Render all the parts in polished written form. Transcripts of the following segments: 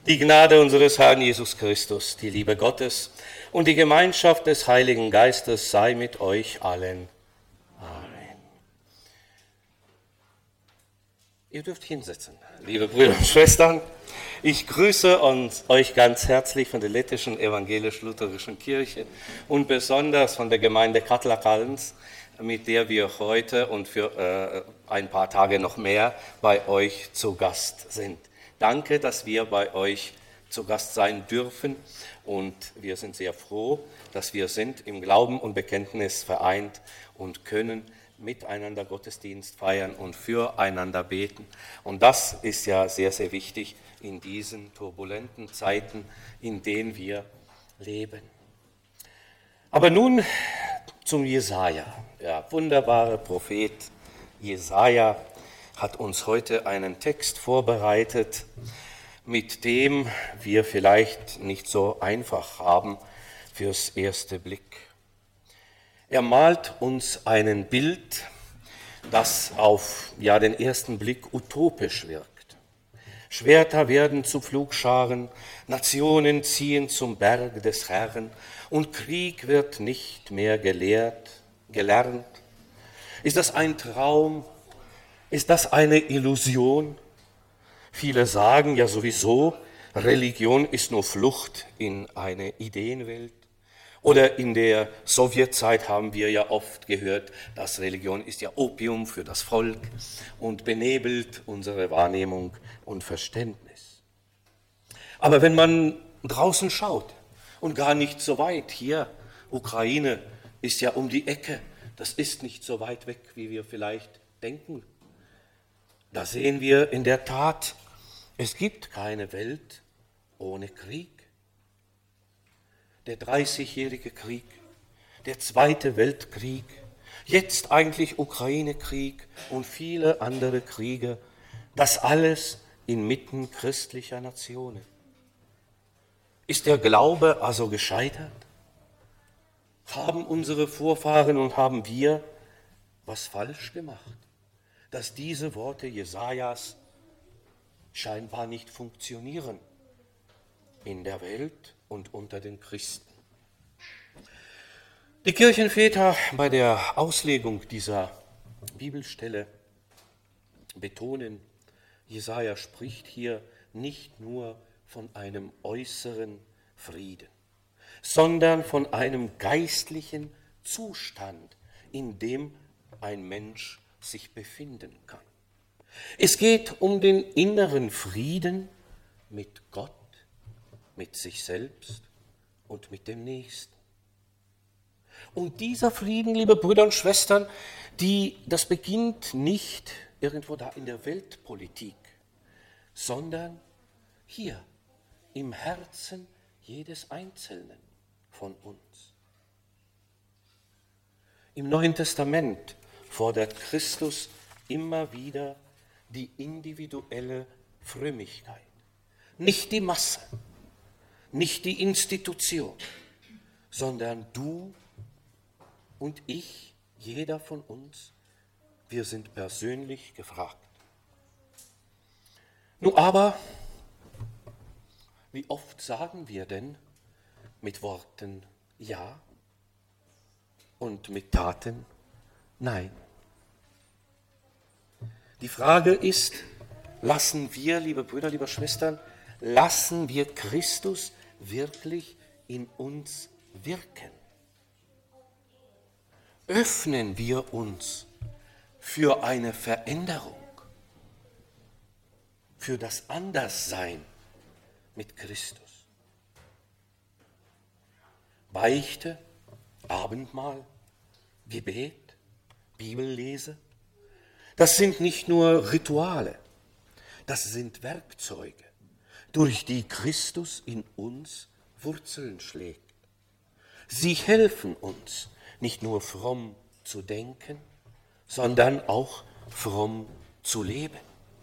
Die Gnade unseres Herrn Jesus Christus, die Liebe Gottes und die Gemeinschaft des Heiligen Geistes sei mit euch allen. Amen. Ihr dürft hinsetzen, liebe Brüder und Schwestern. Ich grüße euch ganz herzlich von der lettischen evangelisch-lutherischen Kirche und besonders von der Gemeinde Katlakalns, mit der wir heute und für ein paar Tage noch mehr bei euch zu Gast sind. Danke, dass wir bei euch zu Gast sein dürfen und wir sind sehr froh, dass wir sind im Glauben und Bekenntnis vereint und können miteinander Gottesdienst feiern und füreinander beten. Und das ist ja sehr, sehr wichtig in diesen turbulenten Zeiten, in denen wir leben. Aber nun zum Jesaja. Der wunderbare Prophet Jesaja hat uns heute einen Text vorbereitet, mit dem wir vielleicht nicht so einfach haben fürs erste Blick. Er malt uns ein Bild, das auf den ersten Blick utopisch wirkt. Schwerter werden zu Pflugscharen, Nationen ziehen zum Berg des Herrn und Krieg wird nicht mehr gelernt. Ist das ein Traum? Ist das eine Illusion? Viele sagen ja sowieso, Religion ist nur Flucht in eine Ideenwelt. Oder in der Sowjetzeit haben wir ja oft gehört, dass Religion ist ja Opium für das Volk und benebelt unsere Wahrnehmung und Verständnis. Aber wenn man draußen schaut und gar nicht so weit, hier, Ukraine ist ja um die Ecke, das ist nicht so weit weg, wie wir vielleicht denken. Da sehen wir in der Tat, es gibt keine Welt ohne Krieg. Der 30-jährige Krieg, der Zweite Weltkrieg, jetzt eigentlich Ukraine-Krieg und viele andere Kriege, das alles inmitten christlicher Nationen. Ist der Glaube also gescheitert? Haben unsere Vorfahren und haben wir was falsch gemacht, dass diese Worte Jesajas scheinbar nicht funktionieren in der Welt und unter den Christen? Die Kirchenväter bei der Auslegung dieser Bibelstelle betonen, Jesaja spricht hier nicht nur von einem äußeren Frieden, sondern von einem geistlichen Zustand, in dem ein Mensch sich befinden kann. Es geht um den inneren Frieden mit Gott, mit sich selbst und mit dem Nächsten. Und dieser Frieden, liebe Brüder und Schwestern, das beginnt nicht irgendwo da in der Weltpolitik, sondern hier im Herzen jedes Einzelnen von uns. Im Neuen Testament fordert Christus immer wieder die individuelle Frömmigkeit, nicht die Masse, nicht die Institution, sondern du und ich, jeder von uns, wir sind persönlich gefragt. Nun aber, wie oft sagen wir denn mit Worten Ja und mit Taten Nein? Die Frage ist, lassen wir, liebe Brüder, liebe Schwestern, lassen wir Christus wirklich in uns wirken? Öffnen wir uns für eine Veränderung, für das Anderssein mit Christus? Beichte, Abendmahl, Gebet, Bibellese, das sind nicht nur Rituale, das sind Werkzeuge, durch die Christus in uns Wurzeln schlägt. Sie helfen uns, nicht nur fromm zu denken, sondern auch fromm zu leben.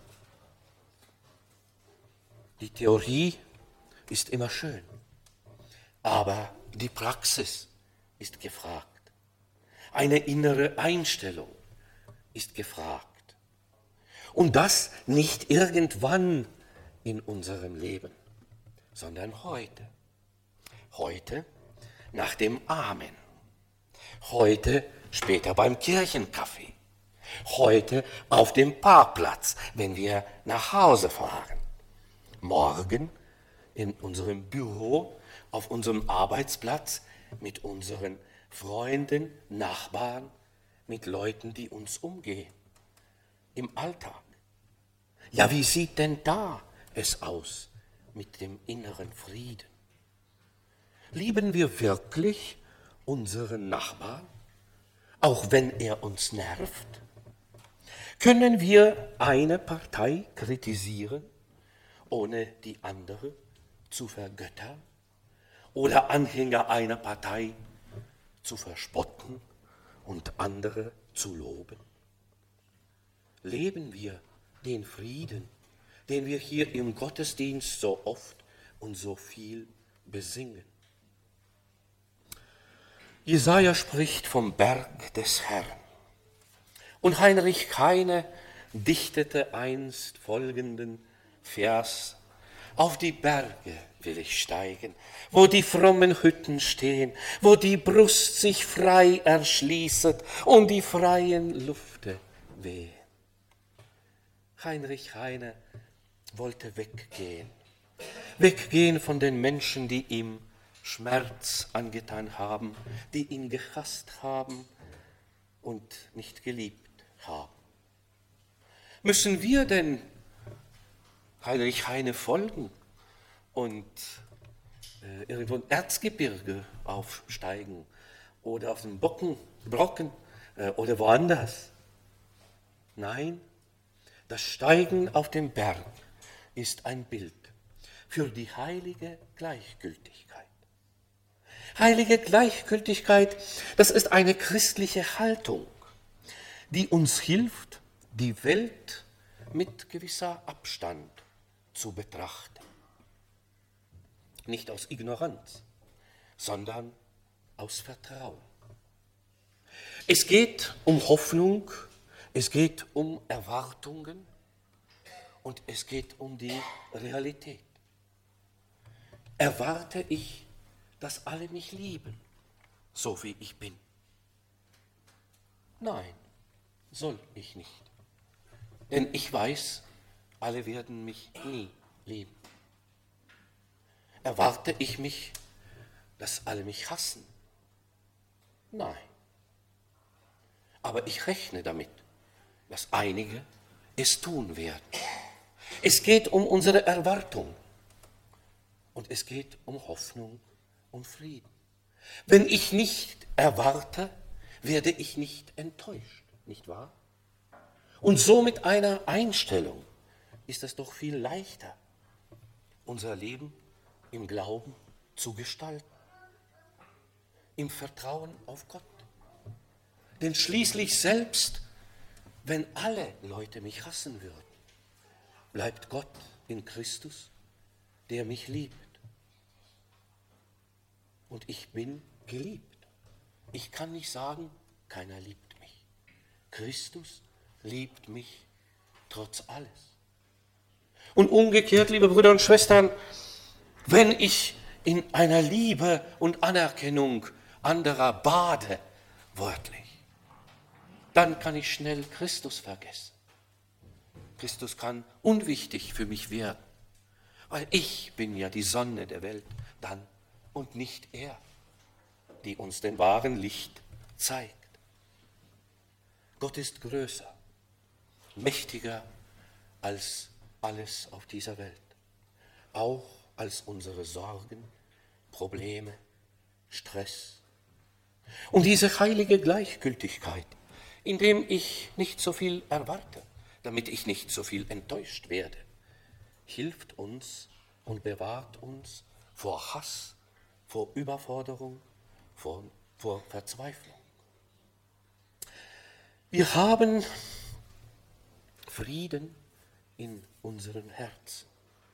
Die Theorie ist immer schön, aber die Praxis ist gefragt. Eine innere Einstellung ist gefragt. Und das nicht irgendwann in unserem Leben, sondern heute. Heute nach dem Amen. Heute später beim Kirchenkaffee. Heute auf dem Parkplatz, wenn wir nach Hause fahren. Morgen in unserem Büro, auf unserem Arbeitsplatz, mit unseren Freunden, Nachbarn, mit Leuten, die uns umgehen. Im Alltag. Ja, wie sieht denn da es aus mit dem inneren Frieden? Lieben wir wirklich unseren Nachbarn, auch wenn er uns nervt? Können wir eine Partei kritisieren, ohne die andere zu vergöttern? Oder Anhänger einer Partei zu verspotten und andere zu loben? Leben wir den Frieden, den wir hier im Gottesdienst so oft und so viel besingen? Jesaja spricht vom Berg des Herrn. Und Heinrich Heine dichtete einst folgenden Vers: Auf die Berge will ich steigen, wo die frommen Hütten stehen, wo die Brust sich frei erschließet und die freien Lufte wehen. Heinrich Heine wollte weggehen von den Menschen, die ihm Schmerz angetan haben, die ihn gehasst haben und nicht geliebt haben. Müssen wir denn Heinrich Heine folgen und irgendwo ein Erzgebirge aufsteigen oder auf den Brocken oder woanders? Nein, das Steigen auf den Berg ist ein Bild für die heilige Gleichgültigkeit. Heilige Gleichgültigkeit, das ist eine christliche Haltung, die uns hilft, die Welt mit gewisser Abstand zu betrachten. Nicht aus Ignoranz, sondern aus Vertrauen. Es geht um Hoffnung, es geht um Erwartungen und es geht um die Realität. Erwarte ich, dass alle mich lieben, so wie ich bin? Nein, soll ich nicht. Denn ich weiß, alle werden mich nie lieben. Erwarte ich mich, dass alle mich hassen? Nein. Aber ich rechne damit, dass einige es tun werden. Es geht um unsere Erwartung und es geht um Hoffnung und Frieden. Wenn ich nicht erwarte, werde ich nicht enttäuscht, nicht wahr? Und so mit einer Einstellung ist es doch viel leichter, unser Leben im Glauben zu gestalten, im Vertrauen auf Gott. Denn schließlich selbst, wenn alle Leute mich hassen würden, bleibt Gott in Christus, der mich liebt. Und ich bin geliebt. Ich kann nicht sagen, keiner liebt mich. Christus liebt mich trotz alles. Und umgekehrt, liebe Brüder und Schwestern, wenn ich in einer Liebe und Anerkennung anderer bade, wörtlich, dann kann ich schnell Christus vergessen. Christus kann unwichtig für mich werden, weil ich bin ja die Sonne der Welt dann und nicht er, die uns den wahren Licht zeigt. Gott ist größer, mächtiger als alles auf dieser Welt, auch als unsere Sorgen, Probleme, Stress. Und diese heilige Gleichgültigkeit, indem ich nicht so viel erwarte, damit ich nicht so viel enttäuscht werde, hilft uns und bewahrt uns vor Hass, vor Überforderung, vor Verzweiflung. Wir haben Frieden in unseren Herzen.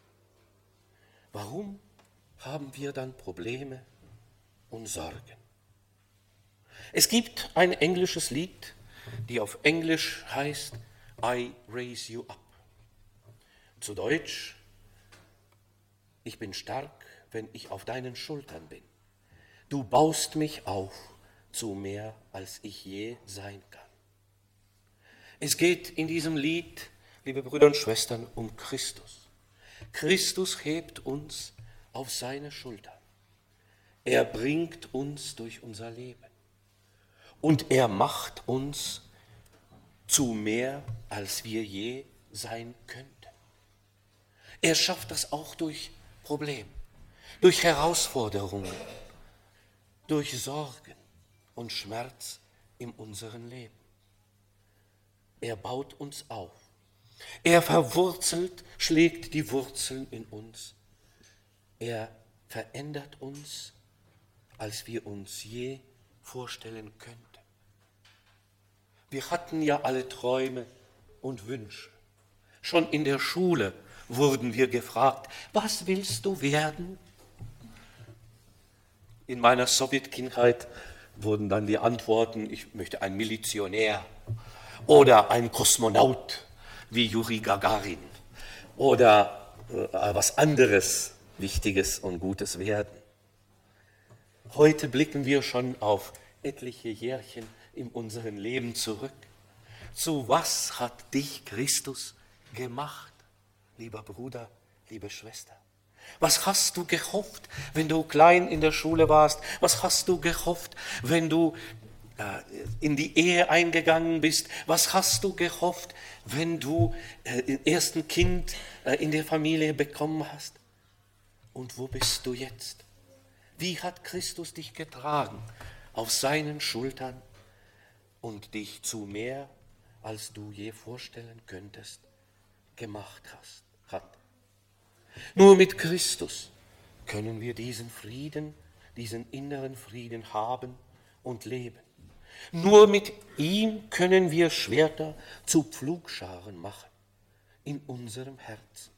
Warum haben wir dann Probleme und Sorgen? Es gibt ein englisches Lied, die auf Englisch heißt I Raise You Up. Zu Deutsch, Ich bin stark, wenn ich auf deinen Schultern bin. Du baust mich auf zu mehr, als ich je sein kann. Es geht in diesem Lied, liebe Brüder und Schwestern, um Christus. Christus hebt uns auf seine Schultern. Er bringt uns durch unser Leben. Und er macht uns zu mehr, als wir je sein könnten. Er schafft das auch durch Probleme, durch Herausforderungen, durch Sorgen und Schmerz in unserem Leben. Er baut uns auf. Er verwurzelt, schlägt die Wurzeln in uns. Er verändert uns, als wir uns je vorstellen könnten. Wir hatten ja alle Träume und Wünsche. Schon in der Schule wurden wir gefragt, was willst du werden? In meiner Sowjetkindheit wurden dann die Antworten, ich möchte ein Milizionär oder ein Kosmonaut wie Juri Gagarin oder was anderes Wichtiges und Gutes werden. Heute blicken wir schon auf etliche Jährchen in unserem Leben zurück. Zu was hat dich Christus gemacht, lieber Bruder, liebe Schwester? Was hast du gehofft, wenn du klein in der Schule warst? Was hast du gehofft, wenn du in die Ehe eingegangen bist? Was hast du gehofft, wenn du den ersten Kind in der Familie bekommen hast? Und wo bist du jetzt? Wie hat Christus dich getragen auf seinen Schultern und dich zu mehr, als du je vorstellen könntest, gemacht hat? Nur mit Christus können wir diesen Frieden, diesen inneren Frieden haben und leben. Nur mit ihm können wir Schwerter zu Pflugscharen machen in unserem Herzen.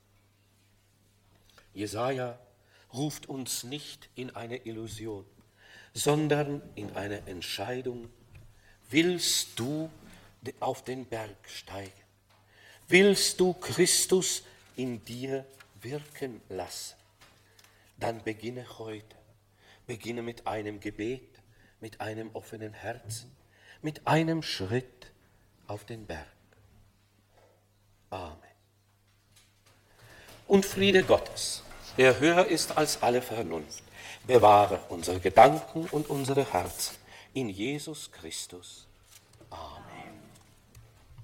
Jesaja ruft uns nicht in eine Illusion, sondern in eine Entscheidung. Willst du auf den Berg steigen? Willst du Christus in dir wirken lassen? Dann beginne heute. Beginne mit einem Gebet, mit einem offenen Herzen, mit einem Schritt auf den Berg. Amen. Und Friede Gottes, der höher ist als alle Vernunft, bewahre unsere Gedanken und unsere Herzen in Jesus Christus. Amen.